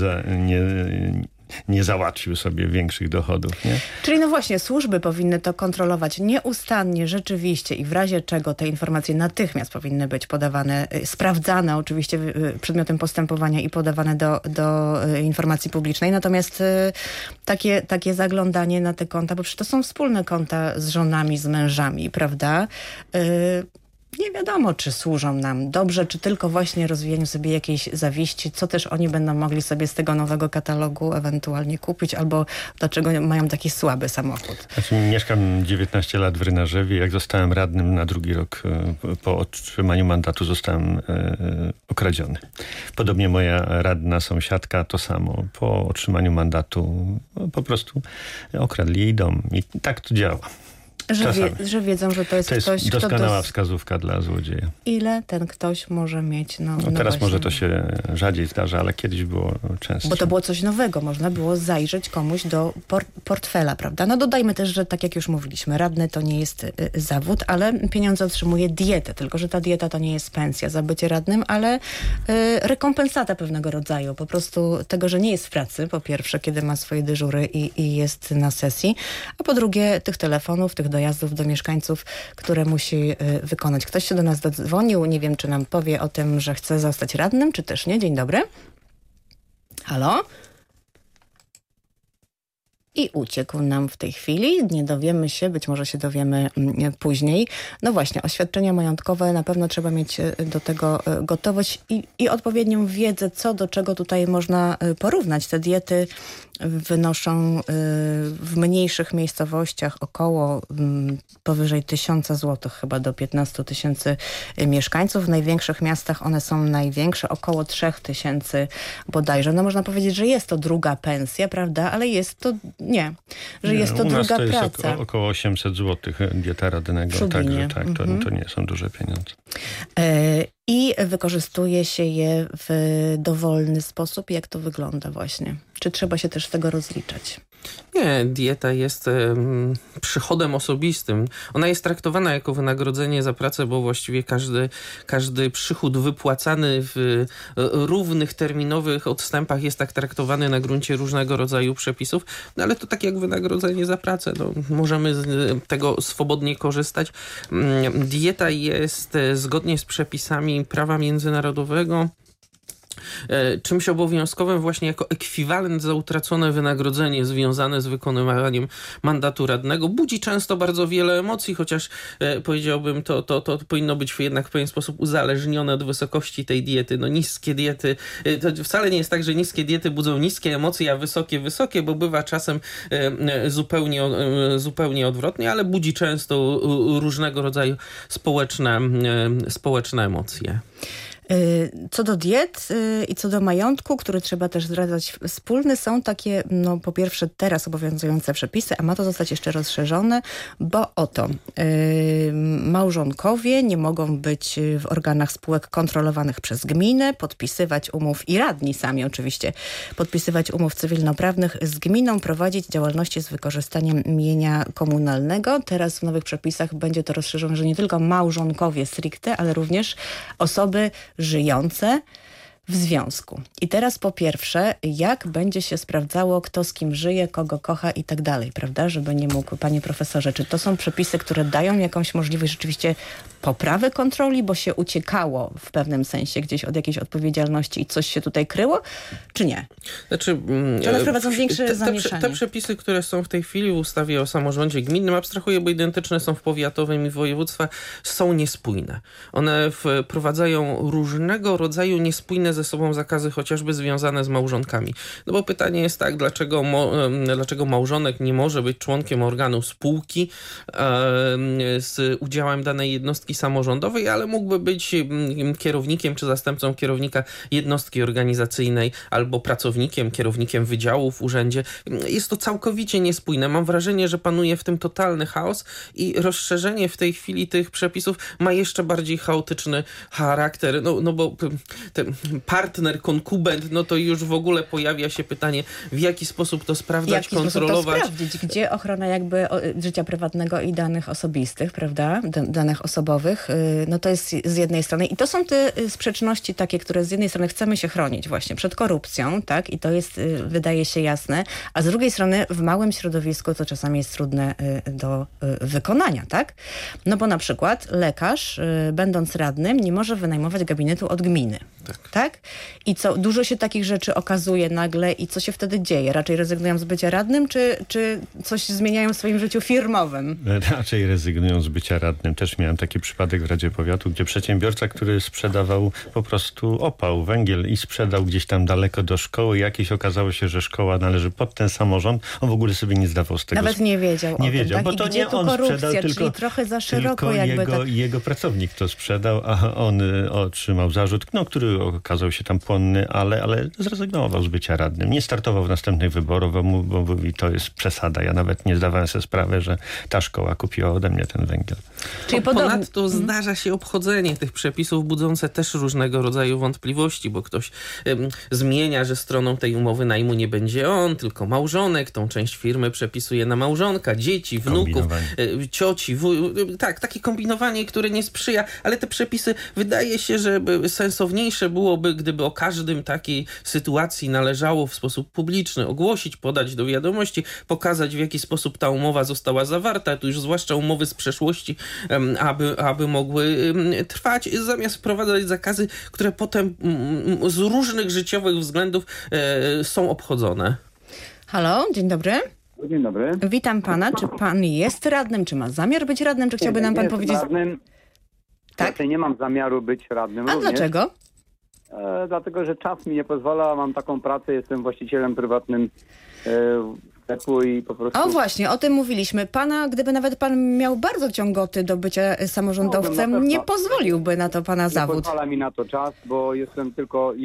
nie załatwił sobie większych dochodów. Nie? Czyli no właśnie, służby powinny to kontrolować nieustannie, rzeczywiście i w razie czego te informacje natychmiast powinny być podawane, sprawdzane oczywiście przedmiotem postępowania i podawane do informacji publicznej. Natomiast takie zaglądanie na te konta, bo przecież to są wspólne konta z żonami, z mężami, prawda? nie wiadomo, czy służą nam dobrze, czy tylko właśnie rozwijaniu sobie jakiejś zawiści, co też oni będą mogli sobie z tego nowego katalogu ewentualnie kupić, albo dlaczego mają taki słaby samochód. Znaczy, mieszkam 19 lat w Rynarzewie. Jak zostałem radnym na drugi rok po otrzymaniu mandatu, zostałem okradziony. Podobnie moja radna sąsiadka to samo. Po otrzymaniu mandatu po prostu okradli jej dom. I tak to działa. Że wiedzą, że to jest ktoś, To jest doskonała wskazówka dla złodzieja. Ile ten ktoś może mieć? No teraz właśnie. może to się rzadziej zdarza, ale kiedyś było często. Bo to było coś nowego. Można było zajrzeć komuś do portfela, prawda? No dodajmy też, że tak jak już mówiliśmy, radny to nie jest zawód, ale pieniądze otrzymuje dietę. Tylko że ta dieta to nie jest pensja za bycie radnym, ale rekompensata pewnego rodzaju. Po prostu tego, że nie jest w pracy, po pierwsze, kiedy ma swoje dyżury i jest na sesji, a po drugie tych telefonów, tych dojazdów do mieszkańców, które musi wykonać. Ktoś się do nas dodzwonił, nie wiem, czy nam powie o tym, że chce zostać radnym, czy też nie. Dzień dobry. Halo? I uciekł nam w tej chwili. Nie dowiemy się, być może się dowiemy później. No właśnie, oświadczenia majątkowe, na pewno trzeba mieć do tego gotowość i odpowiednią wiedzę, co do czego tutaj można porównać. Te diety wynoszą w mniejszych miejscowościach około powyżej 1000 zł, chyba do 15 000 mieszkańców. W największych miastach one są największe, około 3000 bodajże. No można powiedzieć, że jest to druga pensja, prawda? Ale jest to, jest to druga praca. U nas to jest około 800 zł dieta radnego, także to nie są duże pieniądze. I wykorzystuje się je w dowolny sposób. Jak to wygląda właśnie? Czy trzeba się też z tego rozliczać? Nie, dieta jest przychodem osobistym. Ona jest traktowana jako wynagrodzenie za pracę, bo właściwie każdy przychód wypłacany w równych terminowych odstępach jest tak traktowany na gruncie różnego rodzaju przepisów, no ale to tak jak wynagrodzenie za pracę. No, możemy z tego swobodnie korzystać. Dieta jest zgodnie z przepisami prawa międzynarodowego czymś obowiązkowym właśnie jako ekwiwalent za utracone wynagrodzenie związane z wykonywaniem mandatu radnego. Budzi często bardzo wiele emocji, chociaż powiedziałbym, to powinno być jednak w pewien sposób uzależnione od wysokości tej diety. No niskie diety, to wcale nie jest tak, że niskie diety budzą niskie emocje, a wysokie, bo bywa czasem zupełnie odwrotnie, ale budzi często różnego rodzaju społeczne emocje. Co do diet i co do majątku, który trzeba też zdradzać wspólny, są takie, po pierwsze teraz obowiązujące przepisy, a ma to zostać jeszcze rozszerzone, bo oto małżonkowie nie mogą być w organach spółek kontrolowanych przez gminę, podpisywać umów i radni sami oczywiście, podpisywać umów cywilnoprawnych z gminą, prowadzić działalności z wykorzystaniem mienia komunalnego. Teraz w nowych przepisach będzie to rozszerzone, że nie tylko małżonkowie stricte, ale również osoby żyjące w związku. I teraz po pierwsze, jak będzie się sprawdzało, kto z kim żyje, kogo kocha i tak dalej, prawda? Żeby nie mógł, panie profesorze, czy to są przepisy, które dają jakąś możliwość rzeczywiście poprawy kontroli, bo się uciekało w pewnym sensie gdzieś od jakiejś odpowiedzialności i coś się tutaj kryło, czy nie? Znaczy, one wprowadzą większe zamieszanie. Te przepisy, które są w tej chwili w ustawie o samorządzie gminnym, abstrahuję, bo identyczne są w powiatowym i województwa, są niespójne. One wprowadzają różnego rodzaju niespójne ze sobą zakazy, chociażby związane z małżonkami. No bo pytanie jest tak, dlaczego małżonek nie może być członkiem organu spółki z udziałem danej jednostki samorządowej, ale mógłby być kierownikiem czy zastępcą kierownika jednostki organizacyjnej albo pracownikiem, kierownikiem wydziału w urzędzie. Jest to całkowicie niespójne. Mam wrażenie, że panuje w tym totalny chaos i rozszerzenie w tej chwili tych przepisów ma jeszcze bardziej chaotyczny charakter. No bo ten partner, konkubent, no to już w ogóle pojawia się pytanie, w jaki sposób to sprawdzać, kontrolować. To sprawdzić, gdzie ochrona jakby życia prywatnego i danych osobistych, prawda? Danych osobowych. No to jest z jednej strony. I to są te sprzeczności takie, które z jednej strony chcemy się chronić właśnie przed korupcją, tak? I to jest, wydaje się jasne. A z drugiej strony w małym środowisku to czasami jest trudne do wykonania, tak? No bo na przykład lekarz, będąc radnym, nie może wynajmować gabinetu od gminy. Tak? I co, dużo się takich rzeczy okazuje nagle i co się wtedy dzieje? Raczej rezygnują z bycia radnym, czy coś zmieniają w swoim życiu firmowym? Raczej rezygnują z bycia radnym. Też miałem taki przypadek w Radzie Powiatu, gdzie przedsiębiorca, który sprzedawał po prostu opał, węgiel i sprzedał gdzieś tam daleko do szkoły jakiejś, okazało się, że szkoła należy pod ten samorząd. On w ogóle sobie nie zdawał z tego. Nawet nie wiedział Nie o wiedział, tym, tak? bo to I gdzie nie tu on korupcja, sprzedał, czyli tylko trochę za szeroko jakby jego pracownik to sprzedał, a on otrzymał zarzut, który okazał się tam płonny, ale zrezygnował z bycia radnym. Nie startował w następnych wyborach, bo mówi, to jest przesada. Ja nawet nie zdawałem sobie sprawy, że ta szkoła kupiła ode mnie ten węgiel. Czyli ponadto zdarza się obchodzenie tych przepisów budzące też różnego rodzaju wątpliwości, bo ktoś zmienia, że stroną tej umowy najmu nie będzie on, tylko małżonek. Tą część firmy przepisuje na małżonka, dzieci, wnuków, cioci. Tak, takie kombinowanie, które nie sprzyja, ale te przepisy wydaje się, że sensowniejsze byłoby, gdyby o każdym takiej sytuacji należało w sposób publiczny ogłosić, podać do wiadomości, pokazać, w jaki sposób ta umowa została zawarta, tu już zwłaszcza umowy z przeszłości, aby mogły trwać, zamiast wprowadzać zakazy, które potem z różnych życiowych względów są obchodzone. Halo, dzień dobry. Dzień dobry. Witam pana. Czy pan jest radnym? Czy ma zamiar być radnym? Czy chciałby nam pan powiedzieć... Radnym. Tak? Raczej nie mam zamiaru być radnym A również. dlaczego? Dlatego, że czas mi nie pozwala, mam taką pracę, jestem właścicielem prywatnym sklepu i po prostu... O właśnie, o tym mówiliśmy. Pana, gdyby nawet pan miał bardzo ciągoty do bycia samorządowcem, nie pozwoliłby na to pana zawód. Nie pozwala mi na to czas, bo jestem tylko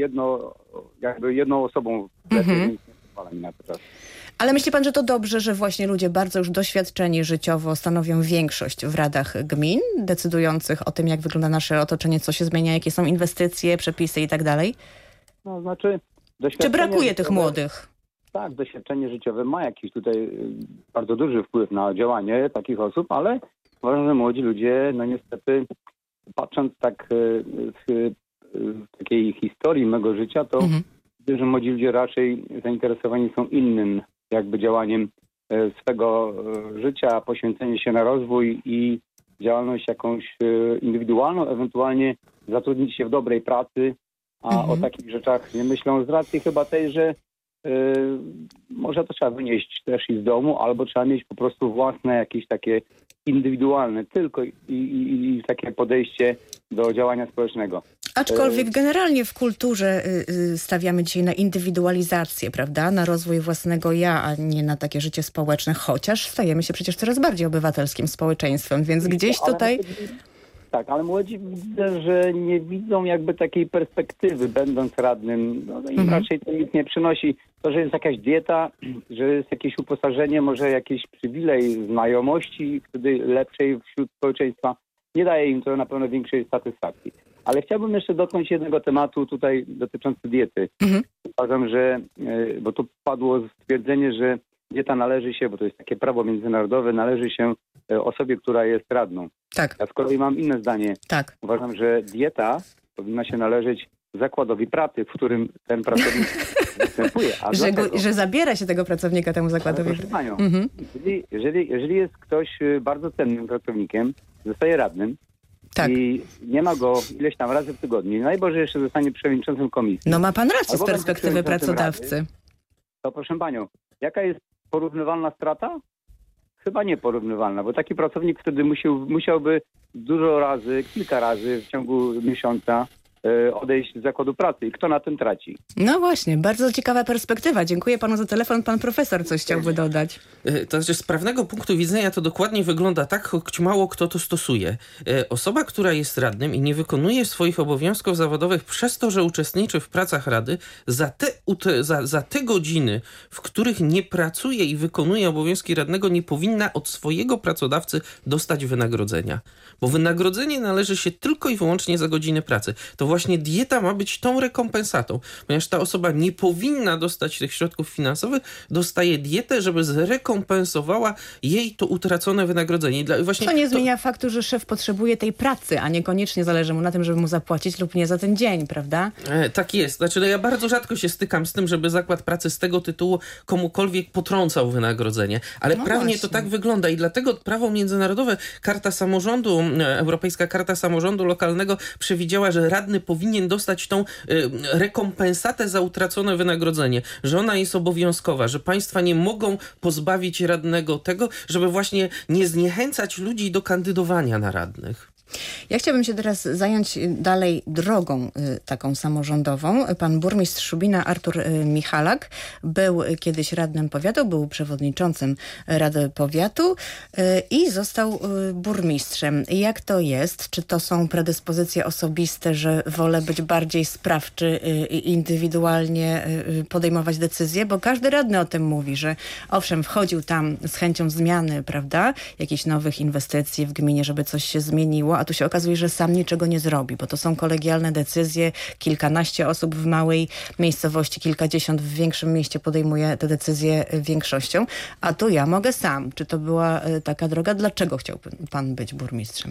jedną osobą w sklepie, więc nie pozwala mi na to czas. Ale myśli pan, że to dobrze, że właśnie ludzie bardzo już doświadczeni życiowo stanowią większość w radach gmin, decydujących o tym, jak wygląda nasze otoczenie, co się zmienia, jakie są inwestycje, przepisy i tak dalej? No, znaczy... Czy brakuje tych młodych? Tak, doświadczenie życiowe ma jakiś tutaj bardzo duży wpływ na działanie takich osób, ale uważam, że młodzi ludzie, no niestety, patrząc tak w takiej historii mego życia, to widzę, że młodzi ludzie raczej zainteresowani są innym jakby działaniem swego życia, poświęcenie się na rozwój i działalność jakąś indywidualną, ewentualnie zatrudnić się w dobrej pracy, a o takich rzeczach nie myślą z racji chyba tej, że może to trzeba wynieść też i z domu, albo trzeba mieć po prostu własne jakieś takie indywidualne tylko i takie podejście do działania społecznego. Aczkolwiek generalnie w kulturze stawiamy dzisiaj na indywidualizację, prawda? Na rozwój własnego ja, a nie na takie życie społeczne, chociaż stajemy się przecież coraz bardziej obywatelskim społeczeństwem, więc gdzieś tutaj... Tak, ale młodzi widzę, że nie widzą jakby takiej perspektywy, będąc radnym. No im raczej to nic nie przynosi. To, że jest jakaś dieta, że jest jakieś uposażenie, może jakiś przywilej znajomości, wtedy lepszej wśród społeczeństwa, nie daje im to na pewno większej satysfakcji. Ale chciałbym jeszcze dotknąć jednego tematu tutaj dotyczący diety. Uważam, że, bo tu padło stwierdzenie, że dieta należy się, bo to jest takie prawo międzynarodowe, należy się osobie, która jest radną. Tak. Ja z kolei mam inne zdanie. Tak. Uważam, że dieta powinna się należeć zakładowi pracy, w którym ten pracownik występuje. A że zabiera się tego pracownika temu zakładowi. Proszę panią, jeżeli jest ktoś bardzo cennym pracownikiem, zostaje radnym, tak. I nie ma go ileś tam razy w tygodniu, najbardziej jeszcze zostanie przewodniczącym komisji. No ma pan rację z perspektywy pracodawcy. Rady, to proszę panią, jaka jest porównywalna strata? Chyba nieporównywalna, bo taki pracownik wtedy musiałby dużo razy, kilka razy w ciągu miesiąca odejść z zakładu pracy. I kto na tym traci? No właśnie, bardzo ciekawa perspektywa. Dziękuję panu za telefon. Pan profesor coś chciałby dodać. To znaczy z prawnego punktu widzenia to dokładnie wygląda tak, choć mało kto to stosuje. Osoba, która jest radnym i nie wykonuje swoich obowiązków zawodowych przez to, że uczestniczy w pracach rady, za te godziny, w których nie pracuje i wykonuje obowiązki radnego, nie powinna od swojego pracodawcy dostać wynagrodzenia. Bo wynagrodzenie należy się tylko i wyłącznie za godziny pracy. To właśnie dieta ma być tą rekompensatą, ponieważ ta osoba nie powinna dostać tych środków finansowych, dostaje dietę, żeby zrekompensowała jej to utracone wynagrodzenie. Co nie zmienia faktu, że szef potrzebuje tej pracy, a niekoniecznie zależy mu na tym, żeby mu zapłacić lub nie za ten dzień, prawda? Tak jest. Znaczy, ja bardzo rzadko się stykam z tym, żeby zakład pracy z tego tytułu komukolwiek potrącał wynagrodzenie. Ale prawnie właśnie to tak wygląda i dlatego prawo międzynarodowe, Karta Samorządu, Europejska Karta Samorządu Lokalnego przewidziała, że radny radny powinien dostać tą rekompensatę za utracone wynagrodzenie, że ona jest obowiązkowa, że państwa nie mogą pozbawić radnego tego, żeby właśnie nie zniechęcać ludzi do kandydowania na radnych. Ja chciałabym się teraz zająć dalej drogą taką samorządową. Pan burmistrz Szubina Artur Michalak był kiedyś radnym powiatu, był przewodniczącym Rady Powiatu i został burmistrzem. Jak to jest? Czy to są predyspozycje osobiste, że wolę być bardziej sprawczy i indywidualnie podejmować decyzje? Bo każdy radny o tym mówi, że owszem, wchodził tam z chęcią zmiany, prawda? Jakichś nowych inwestycji w gminie, żeby coś się zmieniło, a tu się okazuje, że sam niczego nie zrobi, bo to są kolegialne decyzje, kilkanaście osób w małej miejscowości, kilkadziesiąt w większym mieście podejmuje te decyzje większością, a tu ja mogę sam. Czy to była taka droga? Dlaczego chciał pan być burmistrzem?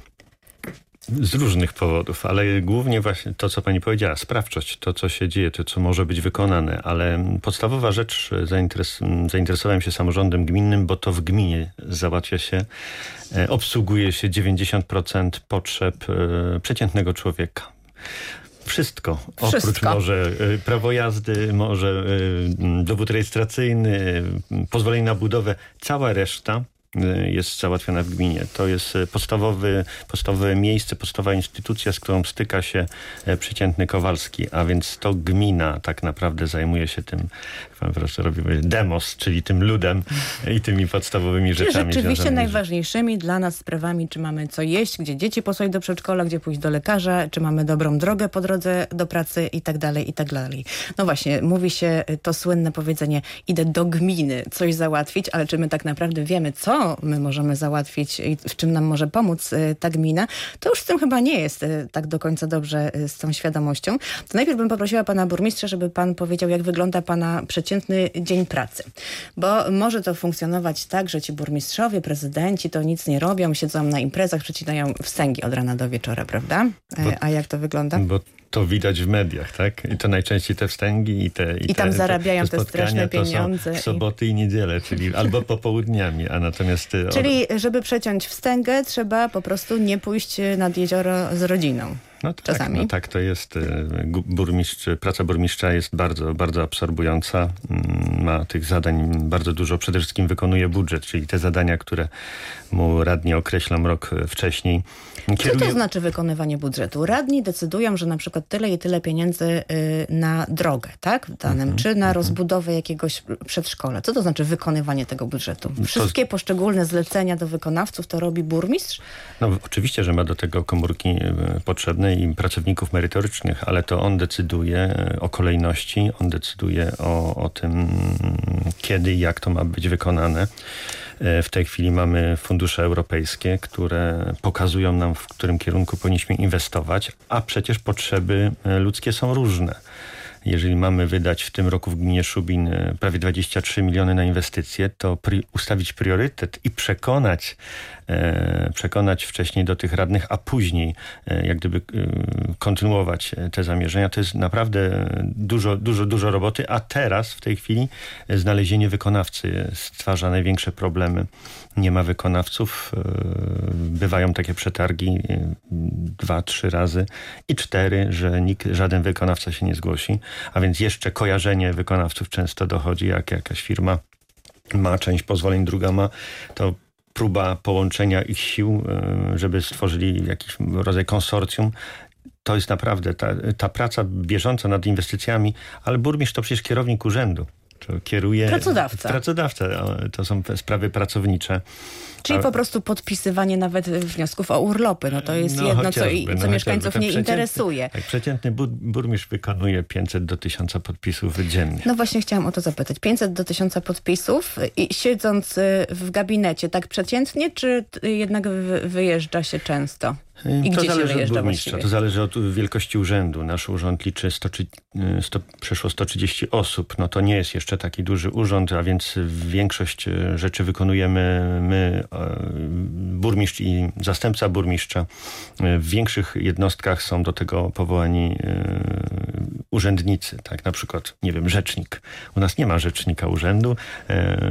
Z różnych powodów, ale głównie właśnie to, co pani powiedziała, sprawczość, to, co się dzieje, to, co może być wykonane, ale podstawowa rzecz, zainteresowałem się samorządem gminnym, bo to w gminie załatwia się, obsługuje się 90% potrzeb przeciętnego człowieka. Wszystko. Oprócz może prawo jazdy, może dowód rejestracyjny, pozwolenie na budowę, cała reszta jest załatwiona w gminie. To jest podstawowe miejsce, podstawowa instytucja, z którą styka się przeciętny Kowalski, a więc to gmina tak naprawdę zajmuje się tym, jak pan profesor robi, demos, czyli tym ludem i tymi podstawowymi rzeczami. Rzeczywiście najważniejszymi dla nas sprawami, czy mamy co jeść, gdzie dzieci posłać do przedszkola, gdzie pójść do lekarza, czy mamy dobrą drogę po drodze do pracy i tak dalej, i tak dalej. No właśnie, mówi się to słynne powiedzenie, idę do gminy coś załatwić, ale czy my tak naprawdę wiemy, co my możemy załatwić i w czym nam może pomóc ta gmina, to już z tym chyba nie jest tak do końca dobrze z tą świadomością. To najpierw bym poprosiła pana burmistrza, żeby pan powiedział, jak wygląda pana przeciętny dzień pracy. Bo może to funkcjonować tak, że ci burmistrzowie, prezydenci to nic nie robią, siedzą na imprezach, przecinają wstęgi od rana do wieczora, prawda? A jak to wygląda? Bo to widać w mediach, tak? I to najczęściej te wstęgi i tam zarabiają te straszne pieniądze. W soboty i niedzielę, czyli albo popołudniami, a natomiast... Czyli żeby przeciąć wstęgę, trzeba po prostu nie pójść nad jezioro z rodziną. No tak, czasami. No tak to jest. Praca burmistrza jest bardzo, bardzo absorbująca. Ma tych zadań bardzo dużo. Przede wszystkim wykonuje budżet, czyli te zadania, które mu radni określą rok wcześniej. Co to znaczy wykonywanie budżetu? Radni decydują, że na przykład tyle i tyle pieniędzy na drogę, tak? W danym, czy na rozbudowę jakiegoś przedszkola. Co to znaczy wykonywanie tego budżetu? Wszystkie poszczególne zlecenia do wykonawców to robi burmistrz? No oczywiście, że ma do tego komórki potrzebne i pracowników merytorycznych, ale to on decyduje o kolejności, on decyduje o tym, kiedy i jak to ma być wykonane. W tej chwili mamy fundusze europejskie, które pokazują nam, w którym kierunku powinniśmy inwestować, a przecież potrzeby ludzkie są różne. Jeżeli mamy wydać w tym roku w gminie Szubin prawie 23 miliony na inwestycje, to ustawić priorytet i przekonać wcześniej do tych radnych, a później jak gdyby kontynuować te zamierzenia, to jest naprawdę dużo roboty, a teraz w tej chwili znalezienie wykonawcy stwarza największe problemy. Nie ma wykonawców, bywają takie przetargi 2-3 razy i 4, że żaden wykonawca się nie zgłosi, a więc jeszcze kojarzenie wykonawców często dochodzi, jak jakaś firma ma część pozwoleń, druga ma, to próba połączenia ich sił, żeby stworzyli jakiś rodzaj konsorcjum. To jest naprawdę ta praca bieżąca nad inwestycjami, ale burmistrz to przecież kierownik urzędu. To kieruje... Pracodawca. To są sprawy pracownicze. Czyli po prostu podpisywanie nawet wniosków o urlopy. No to jest jedno, co mieszkańców nie interesuje. Tak, przeciętny burmistrz wykonuje 500 do 1000 podpisów dziennie. No właśnie chciałam o to zapytać. 500 do 1000 podpisów i siedząc w gabinecie tak przeciętnie, czy jednak wyjeżdża się często? I to gdzie zależy się wyjeżdża od burmistrza, to zależy od wielkości urzędu. Nasz urząd liczy przeszło 130 osób. No to nie jest jeszcze taki duży urząd, a więc większość rzeczy wykonujemy my, burmistrz i zastępca burmistrza. W większych jednostkach są do tego powołani urzędnicy, tak, na przykład, nie wiem, rzecznik. U nas nie ma rzecznika urzędu.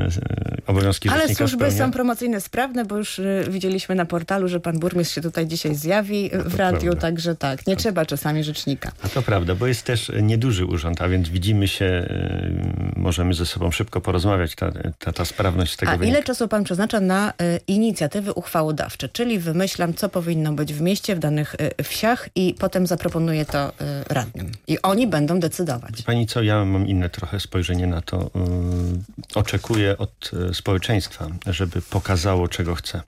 Obowiązki rzecznika ale służby spełnia. są promocyjne sprawne, bo już widzieliśmy na portalu, że pan burmistrz się tutaj dzisiaj zjawi w radiu, prawda. także tak, nie trzeba czasami rzecznika. A to prawda, bo jest też nieduży urząd, a więc widzimy się, możemy ze sobą szybko porozmawiać, ta sprawność z tego wynika. Ile czasu pan przeznacza na inicjatywy uchwałodawcze? Czyli wymyślam, co powinno być w mieście, w danych wsiach i potem zaproponuję to radnym. I oni będą decydować. Pani co, ja mam inne trochę spojrzenie na to. Oczekuję od społeczeństwa, żeby pokazało, czego chce.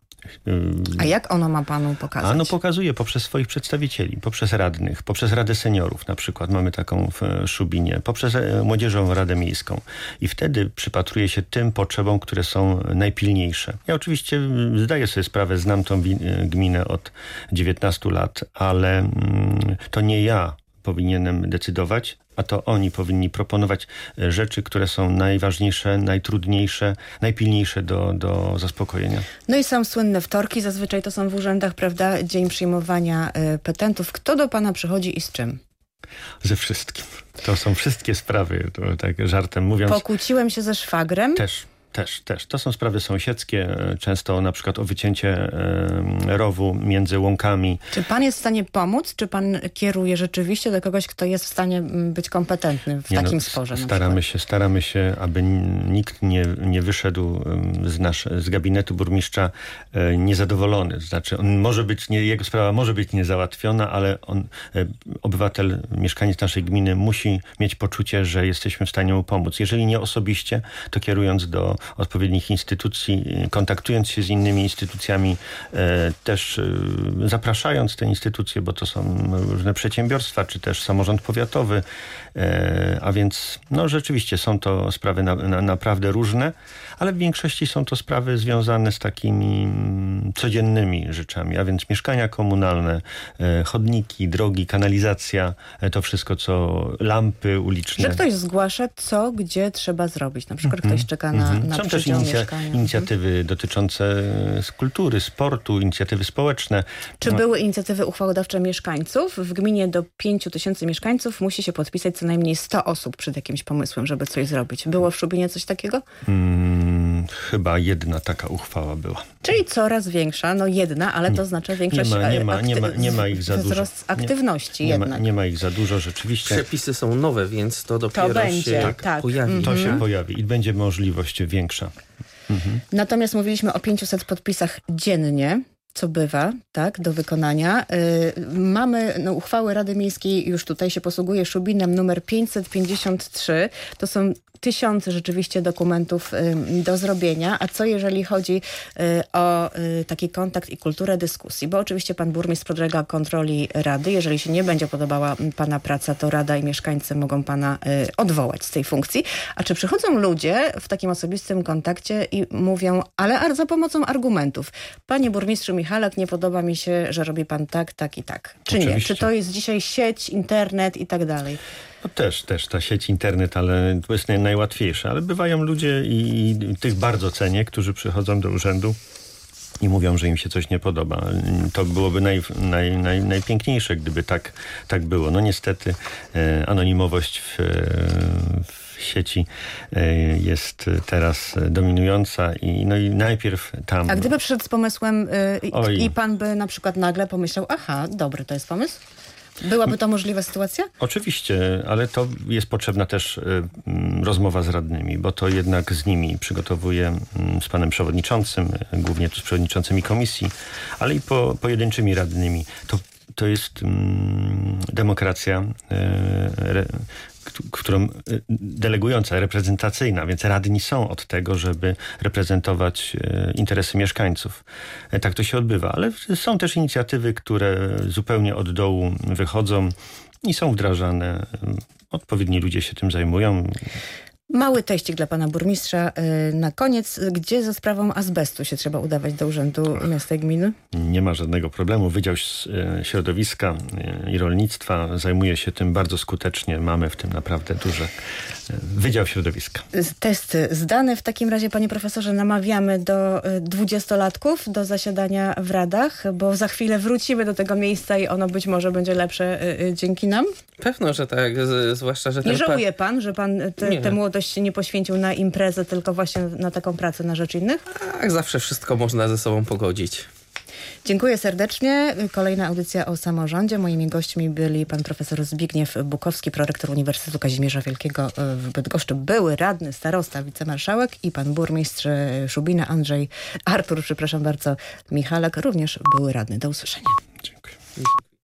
A jak ono ma panu pokazać? Ano pokazuje poprzez swoich przedstawicieli, poprzez radnych, poprzez Radę Seniorów na przykład, mamy taką w Szubinie, poprzez Młodzieżową Radę Miejską. I wtedy przypatruje się tym potrzebom, które są najpilniejsze. Ja oczywiście zdaję sobie sprawę, znam tą gminę od 19 lat, ale to nie ja powinienem decydować, a to oni powinni proponować rzeczy, które są najważniejsze, najtrudniejsze, najpilniejsze do zaspokojenia. No i są słynne wtorki, zazwyczaj to są w urzędach, prawda, dzień przyjmowania petentów. Kto do pana przychodzi i z czym? Ze wszystkim. To są wszystkie sprawy, to tak żartem mówiąc. Pokłóciłem się ze szwagrem? Też. To są sprawy sąsiedzkie, często na przykład o wycięcie rowu między łąkami. Czy pan jest w stanie pomóc? Czy pan kieruje rzeczywiście do kogoś, kto jest w stanie być kompetentny w takim sporze? Staramy się, aby nikt nie wyszedł z gabinetu burmistrza niezadowolony. Znaczy, jego sprawa może być niezałatwiona, ale obywatel, mieszkaniec naszej gminy musi mieć poczucie, że jesteśmy w stanie mu pomóc. Jeżeli nie osobiście, to kierując do odpowiednich instytucji, kontaktując się z innymi instytucjami, też zapraszając te instytucje, bo to są różne przedsiębiorstwa, czy też samorząd powiatowy, a więc rzeczywiście są to sprawy naprawdę różne, ale w większości są to sprawy związane z takimi codziennymi rzeczami, a więc mieszkania komunalne, chodniki, drogi, kanalizacja, to wszystko, co lampy uliczne. Że ktoś zgłasza, co, gdzie trzeba zrobić. Na przykład ktoś czeka na Są też inicjatywy dotyczące kultury, sportu, inicjatywy społeczne. Czy były inicjatywy uchwałodawcze mieszkańców? W gminie do 5,000 mieszkańców musi się podpisać co najmniej 100 osób przed jakimś pomysłem, żeby coś zrobić. Było w Szubinie coś takiego? Chyba jedna taka uchwała była. Czyli coraz większa, jedna, ale to znaczy większość... Nie ma ich za dużo. Wzrost aktywności nie ma ich za dużo, rzeczywiście. Przepisy są nowe, więc to dopiero się pojawi. To się pojawi i będzie możliwość większa. Natomiast mówiliśmy o 500 podpisach dziennie, co bywa, tak, do wykonania. Mamy uchwały Rady Miejskiej, już tutaj się posługuje Szubinem, numer 553. To są 1000 rzeczywiście dokumentów do zrobienia. A co jeżeli chodzi o taki kontakt i kulturę dyskusji? Bo oczywiście pan burmistrz podlega kontroli Rady. Jeżeli się nie będzie podobała pana praca, to Rada i mieszkańcy mogą pana odwołać z tej funkcji. A czy przychodzą ludzie w takim osobistym kontakcie i mówią, ale za pomocą argumentów. Panie burmistrzu Michalak, nie podoba mi się, że robi pan tak, tak i tak. Czy oczywiście. Nie? Czy to jest dzisiaj sieć, internet i tak dalej? No też ta sieć, internet, ale to jest najłatwiejsze. Ale bywają ludzie i tych bardzo cenię, którzy przychodzą do urzędu i mówią, że im się coś nie podoba. To byłoby najpiękniejsze, gdyby tak było. No niestety anonimowość w sieci jest teraz dominująca i najpierw tam... A gdyby przyszedł z pomysłem i pan by na przykład nagle pomyślał, aha, dobry to jest pomysł? Byłaby to możliwa sytuacja? Oczywiście, ale to jest potrzebna też rozmowa z radnymi, bo to jednak z nimi przygotowuję z panem przewodniczącym, głównie z przewodniczącymi komisji, ale i pojedynczymi radnymi. To jest demokracja, którą delegująca, reprezentacyjna, więc radni są od tego, żeby reprezentować interesy mieszkańców. Tak to się odbywa, ale są też inicjatywy, które zupełnie od dołu wychodzą i są wdrażane. Odpowiedni ludzie się tym zajmują. Mały teścik dla pana burmistrza. Na koniec, gdzie za sprawą azbestu się trzeba udawać do Urzędu Miasta i Gminy? Nie ma żadnego problemu. Wydział Środowiska i Rolnictwa zajmuje się tym bardzo skutecznie. Mamy w tym naprawdę duży Wydział Środowiska. Test zdany. W takim razie, panie profesorze, namawiamy do 20-latków do zasiadania w radach, bo za chwilę wrócimy do tego miejsca i ono być może będzie lepsze dzięki nam? Pewno, że tak. Zwłaszcza, że nie żałuje pan, że pan tę młodość nie poświęcił na imprezę, tylko właśnie na taką pracę na rzecz innych? Tak, zawsze wszystko można ze sobą pogodzić. Dziękuję serdecznie. Kolejna audycja o samorządzie. Moimi gośćmi byli pan profesor Zbigniew Bukowski, prorektor Uniwersytetu Kazimierza Wielkiego w Bydgoszczy, były radny, starosta, wicemarszałek, i pan burmistrz Szubina Artur Michalak, również były radny. Do usłyszenia. Dziękuję.